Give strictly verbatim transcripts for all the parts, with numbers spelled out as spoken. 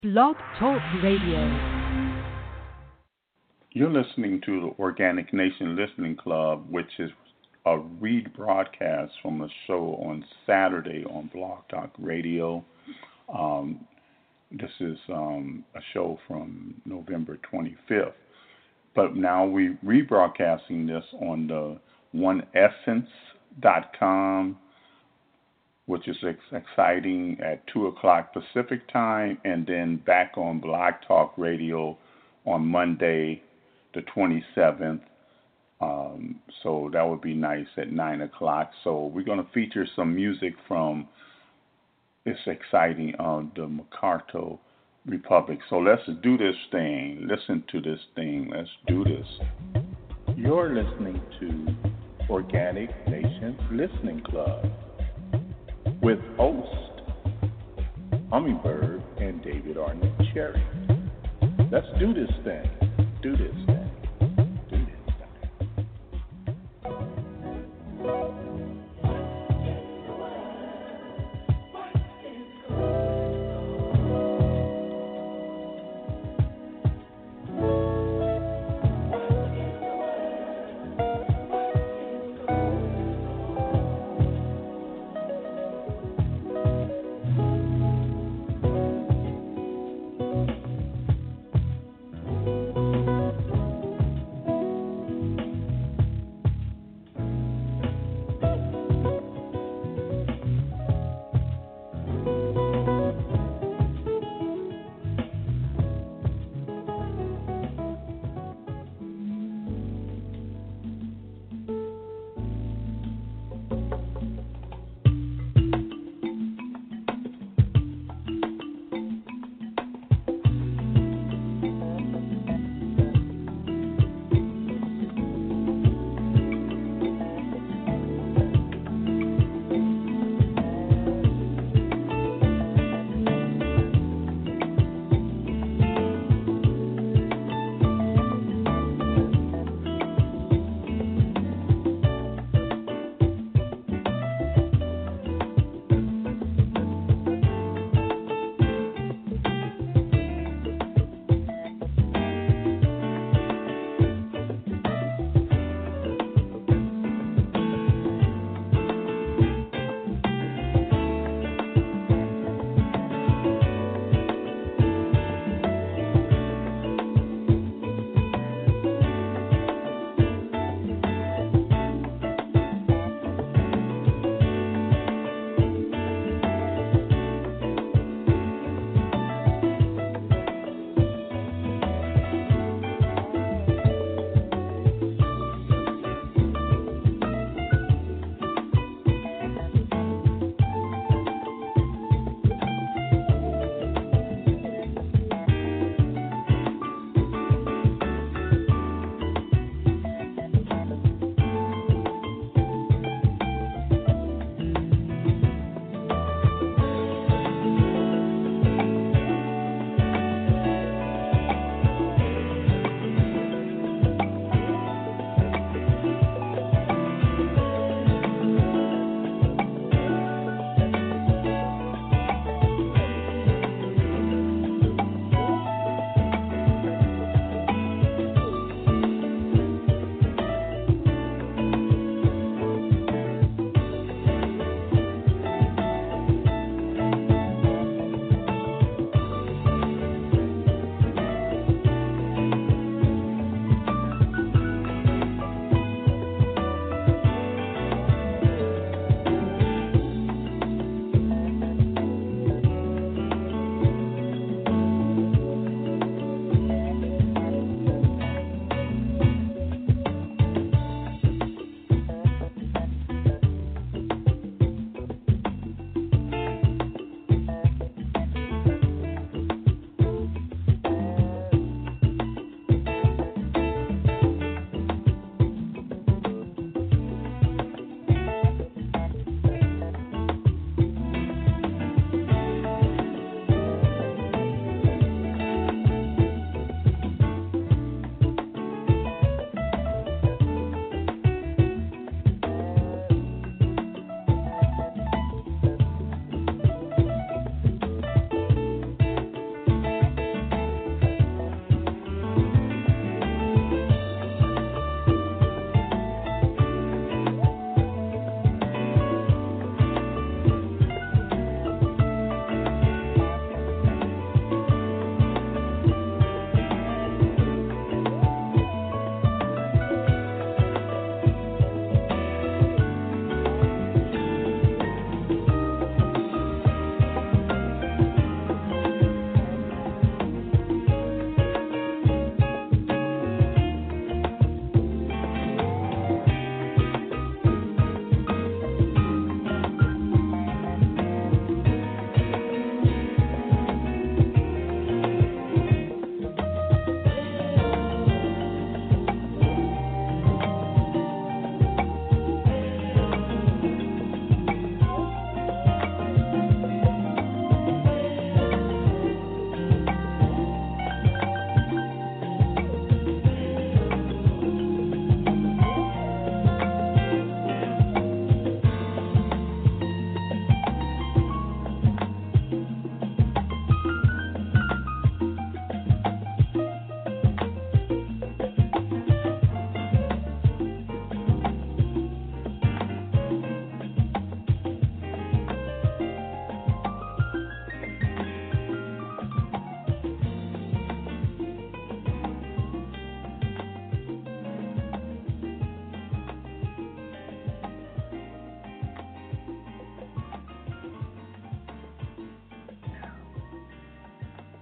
Blog Talk Radio. You're listening to the Organic Nation Listening Club, which is a rebroadcast from a show on Saturday on Blog Talk Radio. Um, this is um, a show from November twenty-fifth. But now we're rebroadcasting this on the one essence dot com, which is ex- exciting at two o'clock Pacific time, and then back on Blog Talk Radio on Monday the twenty-seventh. Um, so that would be nice at nine o'clock. So we're going to feature some music from this exciting uh, the MacArthur Republic. So let's do this thing. Listen to this thing. Let's do this. You're listening to Organic Nations Listening Club with host Hummingbird and David Arnett Cherry. Let's do this thing. Do this thing. Do this thing.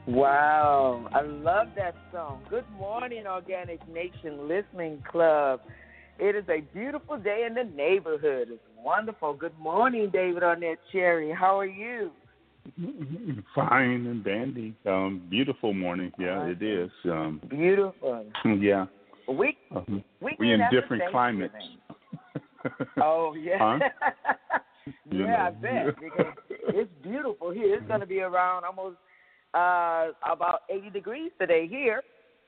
Wow, I love that song. Good morning, Organic Nation Listening Club. It is a beautiful day in the neighborhood. It's wonderful. Good morning, David Arnett Cherry. How are you? Fine and dandy. Um, beautiful morning. Yeah, it is. Um, beautiful. Yeah. We um, we we in different climates. Oh yeah. Huh? Yeah, know. I bet because it's beautiful here. It's going to be around almost uh, about eighty degrees today here.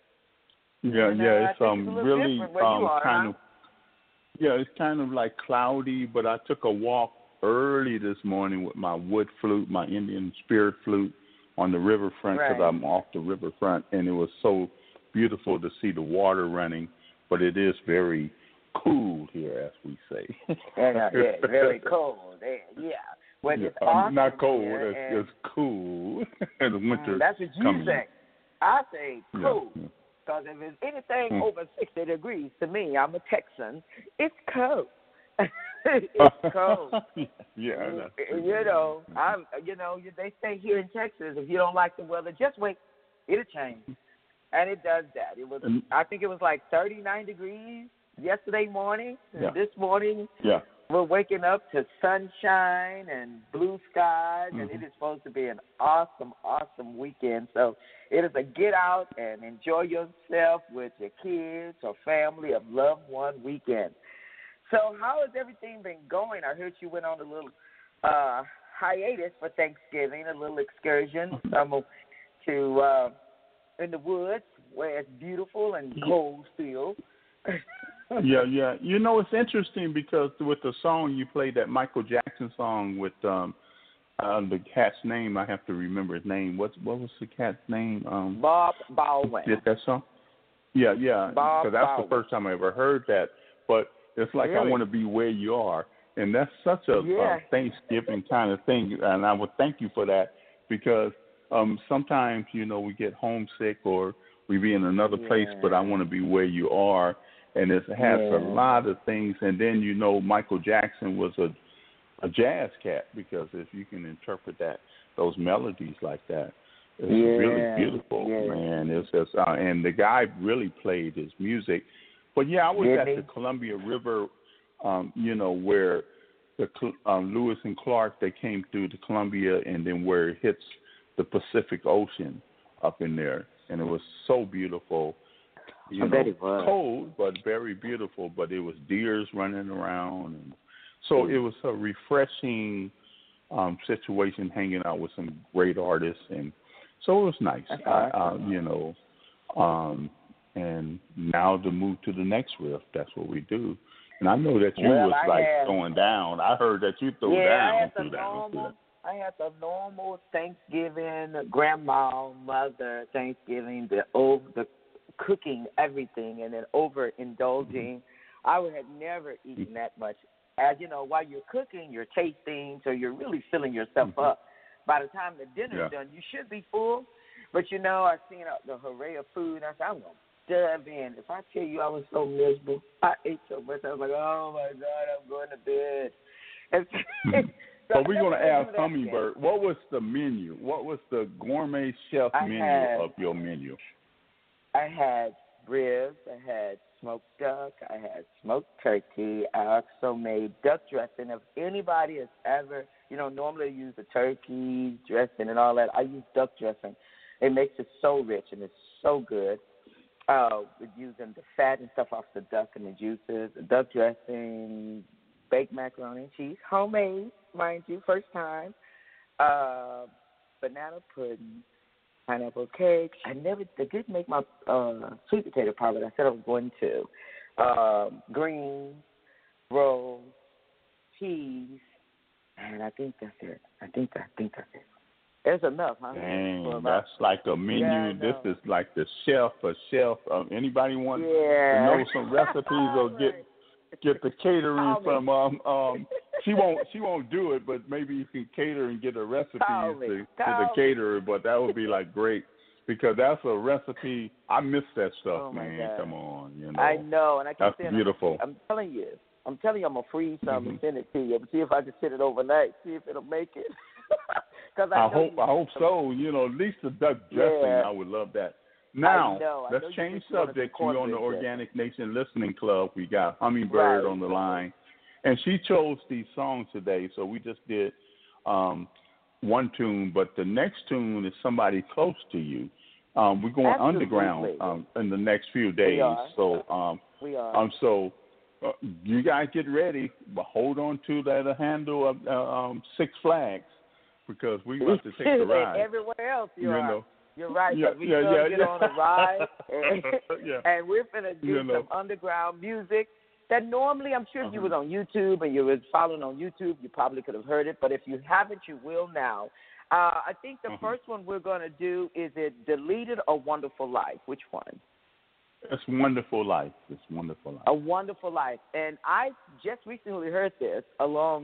Yeah, and, yeah. Uh, It's um it's really um are, kind huh? of yeah. It's kind of like cloudy, but I took a walk early this morning with my wood flute, my Indian spirit flute, on the riverfront because right. I'm off the riverfront, and it was so beautiful to see the water running. But it is very cool here, as we say. yeah, yeah, very cold. Yeah, well, yeah, it's awesome not cold. here, it's, it's cool. And the winter. Mm, that's what you coming. say. I say cool. Yeah, yeah. Because if it's anything mm. over sixty degrees, to me, I'm a Texan, it's cold. It's cold. yeah, that's you know, I'm. You know, they say here in Texas, if you don't like the weather, just wait, it'll change, and it does that. It was, and, I think it was like thirty-nine degrees yesterday morning. Yeah. And this morning, yeah. we're waking up to sunshine and blue skies, mm-hmm. and it is supposed to be an awesome, awesome weekend. So it is a get out and enjoy yourself with your kids or family, a loved one weekend. So how has everything been going? I heard you went on a little uh, hiatus for Thanksgiving, a little excursion some to uh, in the woods where it's beautiful and cold still. yeah, yeah. You know, it's interesting because with the song you played, that Michael Jackson song with um, uh, the cat's name, I have to remember his name. What what was the cat's name? Um, Bob Baldwin. Did that song? Yeah, yeah. Because that's Baldwin. the first time I ever heard that. But it's like really? I want to be where you are, and that's such a, yeah. a Thanksgiving kind of thing. And I would thank you for that because um, sometimes you know we get homesick or we be in another yeah. place, but I want to be where you are. And it has yeah. a lot of things. And then, you know, Michael Jackson was a a jazz cat because if you can interpret that, those melodies like that, it's yeah. really beautiful, yeah. man. It's just, uh, and the guy really played his music. But, yeah, I was Did at he? the Columbia River, um, you know, where the um, Lewis and Clark, they came through the Columbia and then where it hits the Pacific Ocean up in there. And it was so beautiful. You I know, bet it was. cold, but very beautiful. But it was deers running around. And so it was a refreshing um, situation hanging out with some great artists. And so it was nice, That's I, awesome. uh, you know. Um, and now to move to the next riff, that's what we do. And I know that you well, was I like had, throwing down. I heard that you threw yeah, down. I had the threw normal. down, I had the normal Thanksgiving, grandma, mother Thanksgiving, the over the cooking everything, and then overindulging. I would have never eaten that much. As you know, while you're cooking, you're tasting, so you're really filling yourself mm-hmm. up. By the time the dinner's yeah. done, you should be full. But you know, I seen uh, the array of food, and I said, I'm gonna dive in. If I tell you, I was so miserable. I ate so much. I was like, oh my God, I'm going to bed. And mm-hmm. so So we're going to ask that Hummingbird, again. what was the menu? What was the gourmet chef I menu had, of your menu? I had ribs, I had smoked duck, I had smoked turkey. I also made duck dressing. If anybody has ever, you know, normally I use the turkey dressing and all that. I use duck dressing. It makes it so rich and it's so good. Uh, with using the fat and stuff off the duck and the juices, the duck dressing, baked macaroni and cheese, homemade, mind you, first time. Uh, banana pudding, pineapple cake. I never, I did make my uh, sweet potato pie, but I said I was going to. Um, greens, rolls, cheese, and I think that's it. I think I think that's it. There's enough, huh? Dang, that's like a menu. Yeah, this is like the chef, a chef. Um, anybody want yeah. to know some recipes or get get the catering from um um she won't she won't do it, but maybe you can cater and get a recipe to, to the caterer. But that would be like great because that's a recipe. I miss that stuff, oh my man. God. Come on, you know. I know, and I keep that's saying, beautiful. I'm, I'm telling you, I'm telling you, I'm gonna freeze some mm-hmm. and send it to you. But see if I can send it overnight. See if it'll make it. Cause I, I hope I hope some, so. You know, at least the duck dressing, yeah. I would love that. Now, I know, I let's know change you subject. We're on the Organic Nation Listening Club. We got Hummingbird right. on the line, and she chose these songs today. So we just did um, one tune, but the next tune is somebody close to you. Um, we're going Absolutely. underground um, in the next few days. We are. So, um, we are. Um, so uh, you guys get ready, but hold on to that handle of uh, um, Six Flags because we about to take the ride. Everywhere else you, you are. Know. You're right. Yeah, we yeah, gonna yeah, get yeah. on a ride, and, yeah. and we're gonna do you know. some underground music that normally, I'm sure, uh-huh. if you was on YouTube and you was following on YouTube, you probably could have heard it. But if you haven't, you will now. Uh, I think the uh-huh. first one we're gonna do is it Deleted or Wonderful Life. Which one? It's Wonderful Life. It's Wonderful Life. A Wonderful Life. And I just recently heard this along,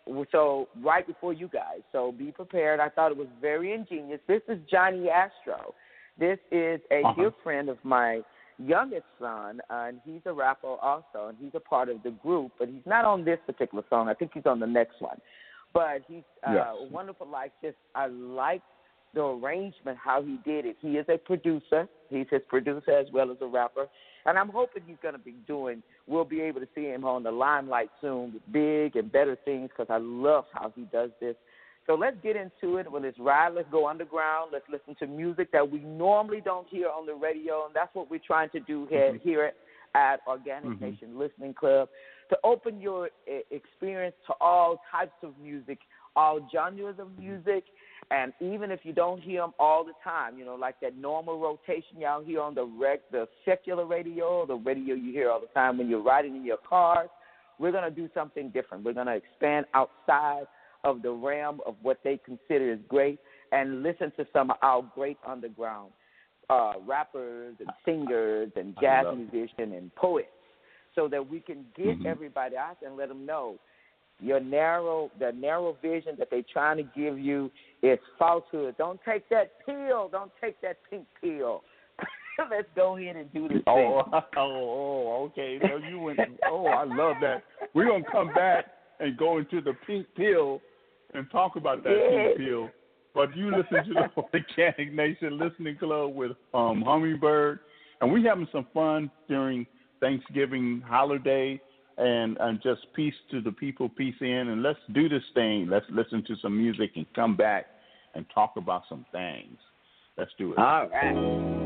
so right before you guys. So be prepared. I thought it was very ingenious. This is Johnny Astro. This is a uh-huh. dear friend of my youngest son, uh, and he's a rapper also, and he's a part of the group, but he's not on this particular song. I think he's on the next one. But he's uh, yes. a Wonderful Life. Just I like the arrangement, how he did it. He is a producer. He's his producer as well as a rapper. And I'm hoping he's going to be doing, we'll be able to see him on the limelight soon with big and better things because I love how he does this. So let's get into it. When it's ride, let's go underground. Let's listen to music that we normally don't hear on the radio, and that's what we're trying to do here, mm-hmm. here at Organic mm-hmm. Nation Listening Club, to open your uh, experience to all types of music, all genres of music, and even if you don't hear them all the time, you know, like that normal rotation y'all hear on the rec, the secular radio, the radio you hear all the time when you're riding in your cars, we're going to do something different. We're going to expand outside of the realm of what they consider is great and listen to some of our great underground uh, rappers and singers and jazz musicians and poets so that we can get mm-hmm. everybody out and let them know your narrow, the narrow vision that they're trying to give you is falsehood. Don't take that pill. Don't take that pink pill. Let's go ahead and do this oh, thing. Oh, oh, okay. No, you went, oh, I love that. We're going to come back and go into the pink pill and talk about that yeah. pink pill. But you listen to the Organic Nation Listening Club with um, Hummingbird. And we're having some fun during Thanksgiving holiday. And, and just peace to the people, peace in, and let's do this thing. Let's listen to some music and come back and talk about some things. Let's do it. All right.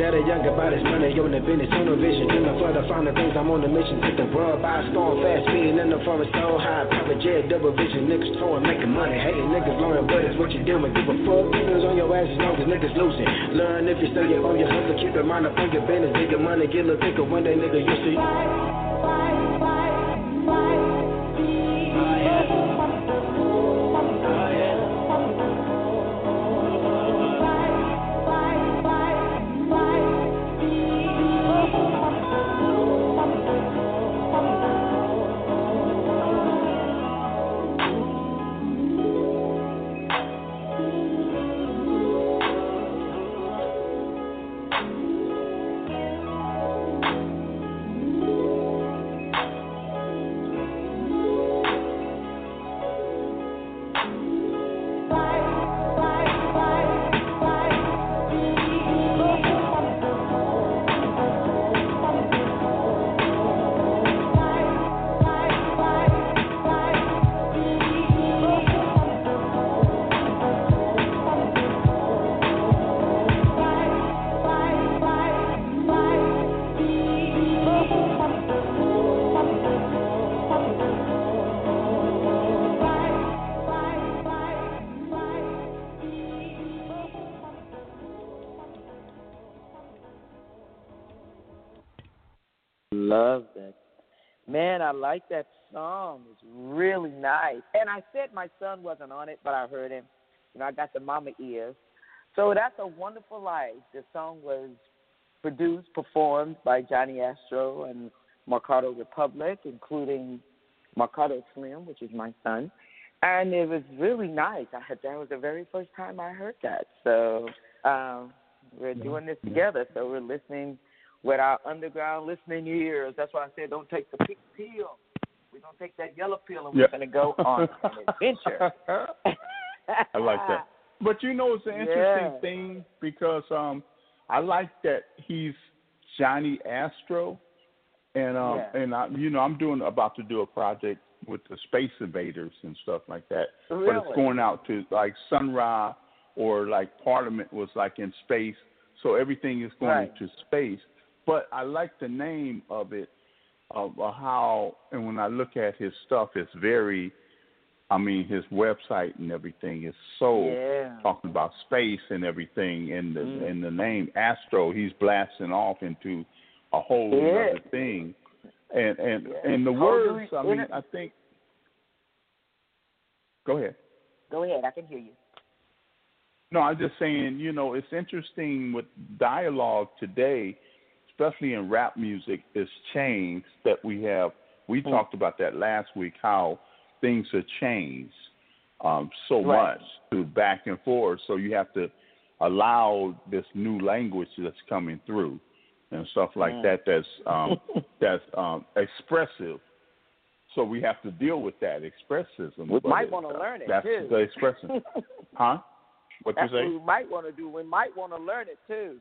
that a younger body's money on the business, tunnel vision. Dreaming for the final things, I'm on the mission. Take the world by storm, fast speeding in the forest, so high. Private jet, double vision, niggas throwing, making money. Hating niggas learning, but it's what you doing. Give a fuck, niggas on your ass as long as niggas losing. Learn if you stay up on your hustle, keep your mind up on your business. Get money, get a thicker one day, nigga, you see. Love that. Man, I like that song. It's really nice. And I said my son wasn't on it, but I heard him. You know, I got the mama ears. So that's A Wonderful Life. The song was produced, performed by Johnny Astro and Mercado Republic, including Mercado Slim, which is my son. And it was really nice. I had, that was the very first time I heard that. So um, we're doing this together. So we're listening with our underground listening ears. That's why I said don't take the pink pill. We're going to take that yellow pill and yeah. we're going to go on an adventure. I like that. But, you know, it's an interesting yeah. thing because um, I like that he's Johnny Astro. And, um, yeah. and I, you know, I'm doing about to do a project with the Space Invaders and stuff like that. Really? But it's going out to, like, Sun Ra or, like, Parliament was, like, in space. So everything is going right. to space. But I like the name of it, of uh, how, and when I look at his stuff, it's very, I mean, his website and everything is so yeah. talking about space and everything, and the mm. and the name Astro, he's blasting off into a whole yeah. other thing, and and yeah. and the oh, words, we, I mean, it, I think. Go ahead. Go ahead, I can hear you. No, I'm just saying, you know, it's interesting with dialogue today, especially in rap music, is changed that we have. We mm. talked about that last week, how things have changed um, so right. much to back and forth. So you have to allow this new language that's coming through and stuff like mm. that that's um, that's um, expressive. So we have to deal with that expressivism. We might want to uh, learn it, that's too. The expression. Huh? What That's you say? what we might want to do. We might want to learn it, too.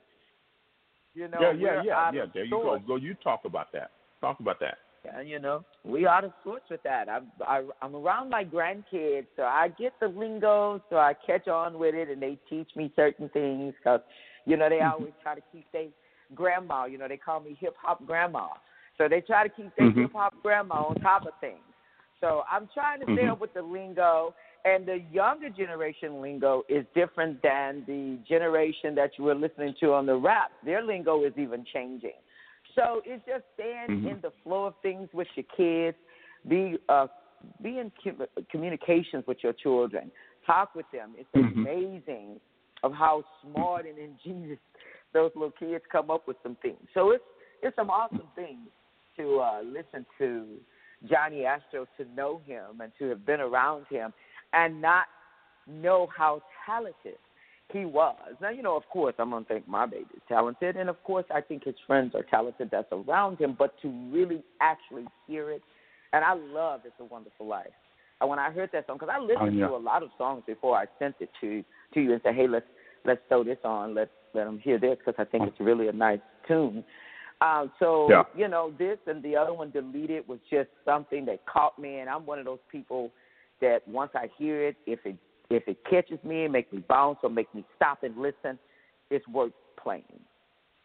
You know, yeah, yeah, yeah, yeah. There you sorts. go. Go. You talk about that. Talk about that. And you know, we out of sorts with that. I'm I, I'm around my grandkids, so I get the lingo, so I catch on with it, and they teach me certain things because, you know, they mm-hmm. always try to keep their grandma. You know, they call me hip hop grandma, so they try to keep their mm-hmm. hip hop grandma on top of things. So I'm trying to stay mm-hmm. up with the lingo. And the younger generation lingo is different than the generation that you were listening to on the rap. Their lingo is even changing. So it's just staying mm-hmm. in the flow of things with your kids. Be uh, be in com- communications with your children. Talk with them. It's mm-hmm. amazing of how smart and ingenious those little kids come up with some things. So it's it's some awesome things to uh, listen to Johnny Astro, to know him and to have been around him, and not know how talented he was. Now, you know, of course, I'm going to think my baby's talented, and, of course, I think his friends are talented that's around him, but to really actually hear it, and I love It's a Wonderful Life. And when I heard that song, because I listened oh, yeah. to a lot of songs before I sent it to to you and said, hey, let's let's throw this on, let's let them hear this, because I think it's really a nice tune. Uh, so, yeah. you know, this and the other one, Deleted, was just something that caught me, and I'm one of those people that once I hear it, if it if it catches me and makes me bounce or make me stop and listen, it's worth playing.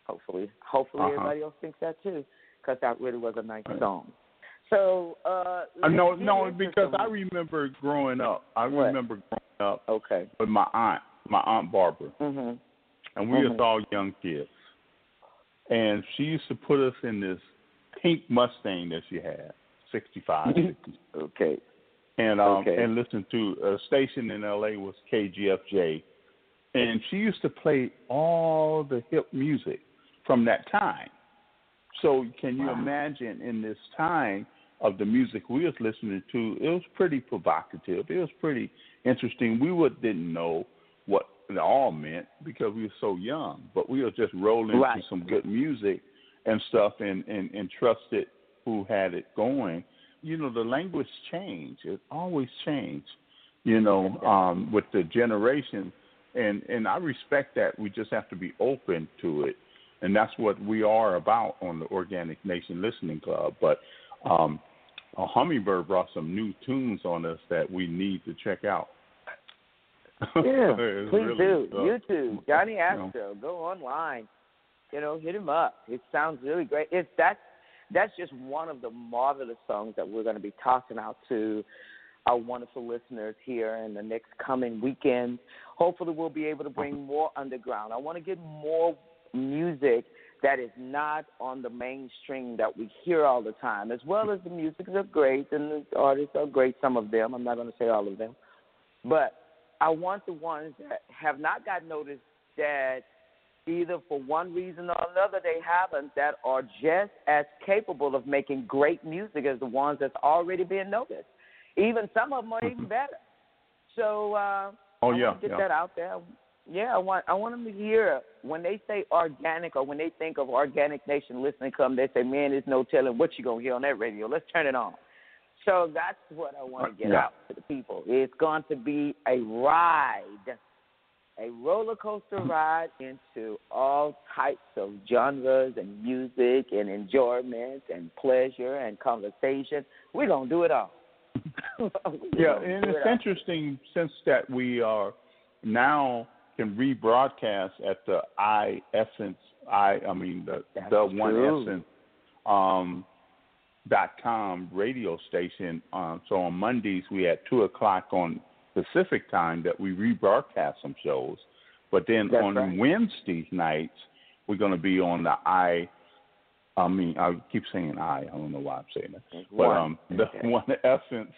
Hopefully, hopefully uh-huh. everybody else thinks that too, because that really was a nice right. song. So, uh, uh, no, no, because some... I remember growing up. I what? remember growing up okay. with my aunt, my aunt Barbara, mm-hmm. and we mm-hmm. was all young kids, and she used to put us in this pink Mustang that she had, sixty-five. okay. And um, okay. and listen to a station in L A was K G F J, and she used to play all the hip music from that time. So can you wow. imagine in this time of the music we was listening to, it was pretty provocative. It was pretty interesting. We would, didn't know what it all meant because we were so young, but we were just rolling right. to some good music and stuff and, and, and trusted who had it going. You know, the language changed. It always changed, you know, um, with the generation. And, and I respect that. We just have to be open to it. And that's what we are about on the Organic Nation Listening Club. But um, a Hummingbird brought some new tunes on us that we need to check out. Yeah, please really, do. Uh, YouTube, Johnny Astro, you know. go online. You know, hit him up. It sounds really great. It's that's that's just one of the marvelous songs that we're going to be tossing out to our wonderful listeners here in the next coming weekend. Hopefully, we'll be able to bring more underground. I want to get more music that is not on the mainstream that we hear all the time, as well as the music are great and the artists are great, some of them. I'm not going to say all of them. But I want the ones that have not got noticed that either for one reason or another they haven't, that are just as capable of making great music as the ones that's already being noticed. Even some of them are even better. So uh, oh, I yeah, want to get yeah. that out there. Yeah, I want I want them to hear when they say organic or when they think of Organic Nation Listening Club, they say, man, there's no telling what you're going to hear on that radio. Let's turn it on. So that's what I want to get yeah. out to the people. It's going to be a ride, a roller coaster ride into all types of genres and music and enjoyment and pleasure and conversation. We're going to do it all. Yeah, and it's it interesting since that we are now can rebroadcast at the I Essence, I I mean the That's the One true. Essence um, dot com radio station. Um, so on Mondays we at two o'clock on Pacific time that we rebroadcast some shows, but then That's on right. Wednesday nights we're going to be on the I. I mean I keep saying I. I don't know why I'm saying that, It's but one. um, the Okay. One Essence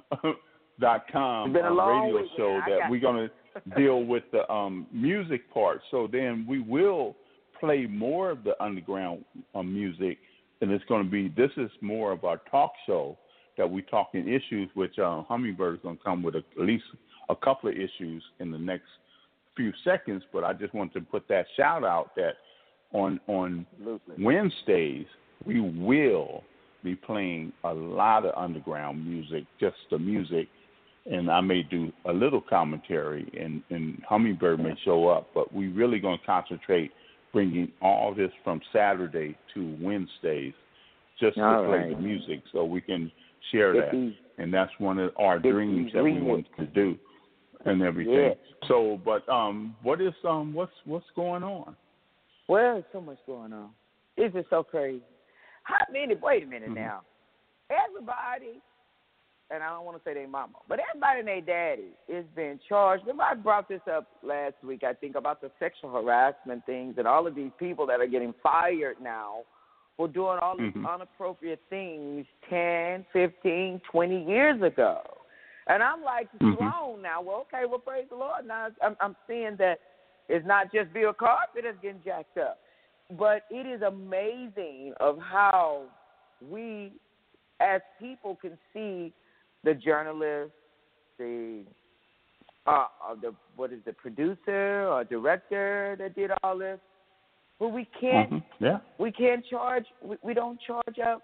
dot com It's been a long radio week, show man. I that got we're going to deal with the um, music part. So then we will play more of the underground uh, music, and it's going to be, this is more of our talk show that we talking issues, which uh, Hummingbird is going to come with a, at least a couple of issues in the next few seconds. But I just want to put that shout out that on on Absolutely. Wednesdays we will be playing a lot of underground music, just the music. And I may do a little commentary, and, and Hummingbird may show up, but we really going to concentrate bringing all this from Saturday to Wednesdays just all to play right. the music so we can share Get that. these, and that's one of our dreams that we want to do and everything. Yeah. So, but um, what is um, what's what's going on? Well, there's so much going on. It's just so crazy. How many? Wait a minute mm-hmm. now. Everybody. And I don't want to say their mama, but everybody and their daddy is being charged. Remember, I brought this up last week, I think, about the sexual harassment things and all of these people that are getting fired now for doing all these mm-hmm. inappropriate things ten, fifteen, twenty years ago. And I'm like, it's mm-hmm. grown now. Well, okay, well, praise the Lord. Now I'm, I'm seeing that it's not just Bill Cosby that's getting jacked up, but it is amazing of how we as people can see the journalist, the uh, the what is the producer or director that did all this, but we can't. Mm-hmm. Yeah. We can't charge. We, we don't charge up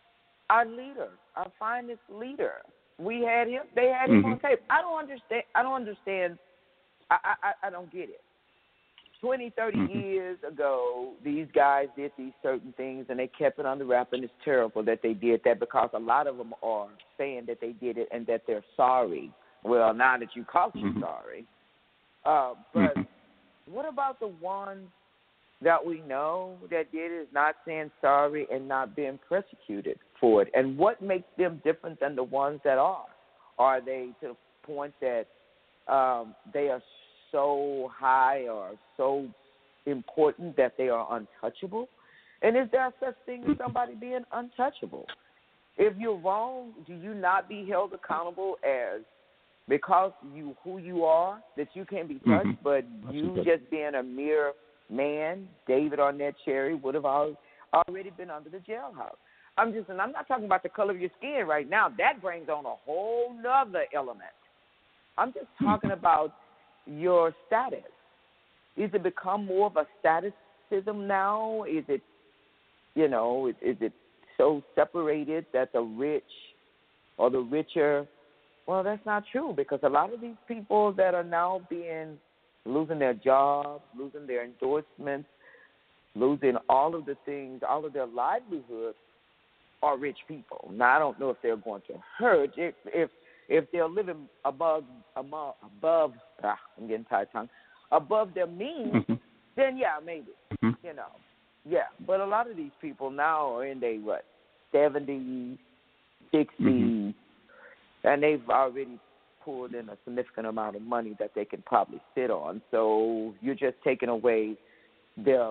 our leader, our finest leader. We had him. They had him mm-hmm. on tape. I don't understand. I don't understand. I I, I don't get it. twenty, thirty mm-hmm. years ago, these guys did these certain things, and they kept it under wrap, and it's terrible that they did that because a lot of them are saying that they did it and that they're sorry. Well, now that you caught you mm-hmm. sorry. Uh, but mm-hmm. what about the ones that we know that did it is not saying sorry and not being persecuted for it. And what makes them different than the ones that are? Are they to the point that um, they are so high or so important that they are untouchable? And is there such thing as somebody being untouchable? If you're wrong, do you not be held accountable as because you who you are, that you can be touched, mm-hmm. but That's you good. Just being a mere man, David Arnett Cherry, would have already been under the jailhouse. I'm just, and I'm not talking about the color of your skin right now. That brings on a whole nother element. I'm just talking mm-hmm. about your status. Is it become more of a statusism now? Is it, you know, is, is it so separated that the rich or the richer? Well, that's not true, because a lot of these people that are now being, losing their jobs, losing their endorsements, losing all of the things, all of their livelihoods, are rich people. Now, I don't know if they're going to hurt. If if, if they're living above, above, above ah, I'm getting tired of tongue, above their means, mm-hmm. then yeah, maybe, mm-hmm. you know. Yeah, but a lot of these people now are in their, what, seventies, sixties, mm-hmm. and they've already pulled in a significant amount of money that they can probably sit on. So you're just taking away their,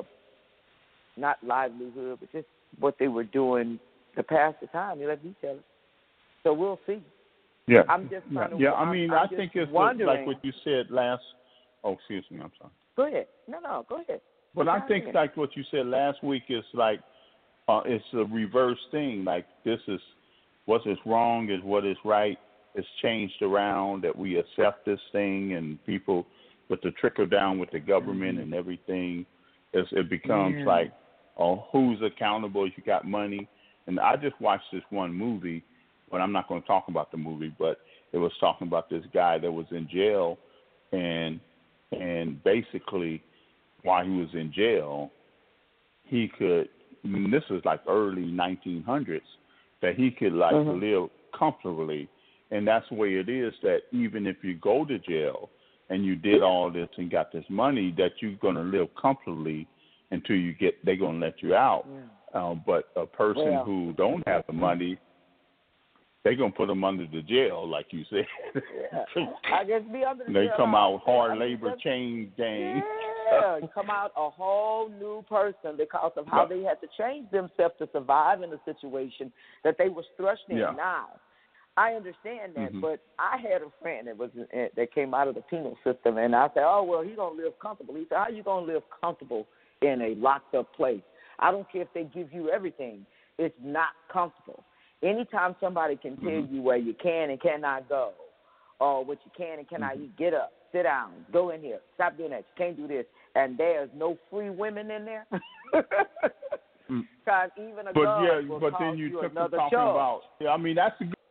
not livelihood, but just what they were doing to pass the time. You let me tell it. So we'll see. Yeah. I'm just yeah. to, yeah. I mean, I'm, I'm I think it's wondering. like what you said last. Oh, excuse me. I'm sorry. Go ahead. No, no, go ahead. But I think ahead. like what you said last week is like uh, it's a reverse thing. Like this is what is wrong is what is right. It's changed around that we accept this thing, and people with the trickle down with the government mm-hmm. and everything, it's, it becomes yeah. like, oh, who's accountable if you got money? And I just watched this one movie, but I'm not going to talk about the movie, but it was talking about this guy that was in jail, and and basically while he was in jail, he could, I mean, this was like early nineteen hundreds, that he could like mm-hmm. live comfortably. And that's the way it is, that even if you go to jail and you did all this and got this money, that you're going to live comfortably until you get, they're going to let you out. Yeah. Um, but a person well, who don't have the money, they're going to put them under the jail, like you said. Yeah. I guess be under the they jail. They come out hard labor, chain gang. Yeah, come out a whole new person because of how yeah. they had to change themselves to survive in a situation that they were thrust in. Yeah. Now, I understand that, mm-hmm. but I had a friend that was that came out of the penal system, and I said, "Oh well, he's gonna live comfortable." He said, "How you gonna live comfortable in a locked up place? I don't care if they give you everything; it's not comfortable. Anytime somebody can tell mm-hmm. you where you can and cannot go, or what you can and cannot mm-hmm. eat, get up, sit down, go in here, stop doing that. You can't do this, and there's no free women in there." Because even a but gun yeah, will but cause then you, you took another talking show. about. Yeah, I mean that's a good